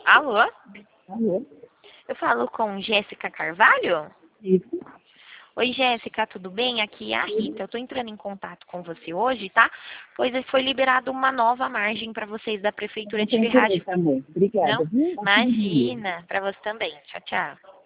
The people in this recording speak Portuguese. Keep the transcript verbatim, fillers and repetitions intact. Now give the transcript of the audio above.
Alô? Alô? Eu falo com Jéssica Carvalho? Isso. Oi, Jéssica, tudo bem? Aqui é a Rita. Eu estou entrando em contato com você hoje, tá? Pois foi liberada uma nova margem para vocês da Prefeitura Eu de tenho Ferraz. também. Obrigada, Não? viu? Bom dia. Imagina, para você também. Tchau, tchau.